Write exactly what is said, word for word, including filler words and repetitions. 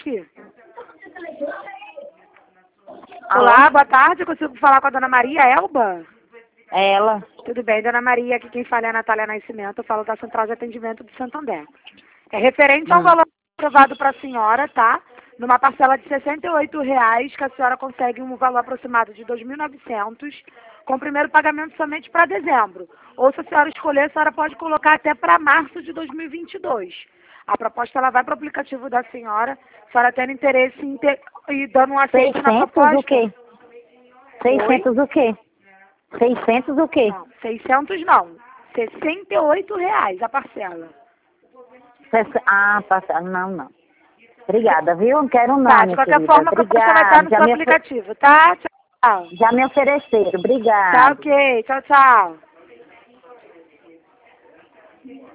aqui. Olá, boa tarde. Eu consigo falar com a dona Maria Elba? É ela. Tudo bem, dona Maria. Aqui quem fala é a Natália Nascimento. Eu falo da Central de Atendimento de Santander. É referente ao Hum. valor aprovado para a senhora, tá? Numa parcela de sessenta e oito reais, que a senhora consegue um valor aproximado de dois mil e novecentos, com o primeiro pagamento somente para dezembro. Ou se a senhora escolher, a senhora pode colocar até para março de dois mil e vinte e dois. A proposta ela vai para o aplicativo da senhora, a senhora tendo interesse em ter, e dando um aceite na seiscentos proposta. o quê? seiscentos o quê? seiscentos o quê? Não, seiscentos não. sessenta e oito reais a parcela. Sesse- Ah, passa... não, não. Obrigada, viu? Não quero não, Tá, de minha qualquer querida. forma, a proposta vai estar Obrigada. no Já seu me, ofe- aplicativo, tá? Tchau. já me ofereceram. Tá Obrigada. ok. Tchau, tchau.